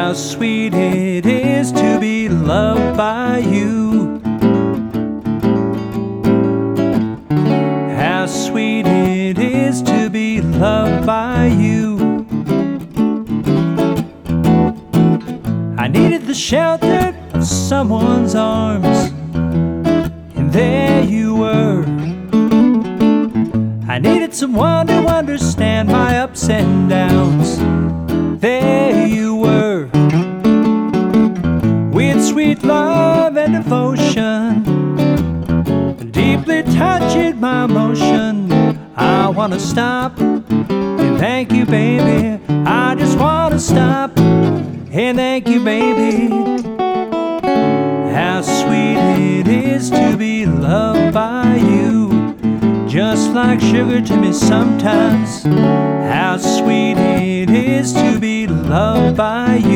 How sweet it is to be loved by you. How sweet it is to be loved by you. I needed the shelter of someone's arms, and there you were. I needed someone to understand my ups and downs. There you were. We had sweet love and devotion, deeply touching my emotion. I wanna stop and thank you, baby. I just wanna stop and thank you, baby. How sweet it is to be loved by you, just like sugar to me sometimes. How sweet it is to be loved by you.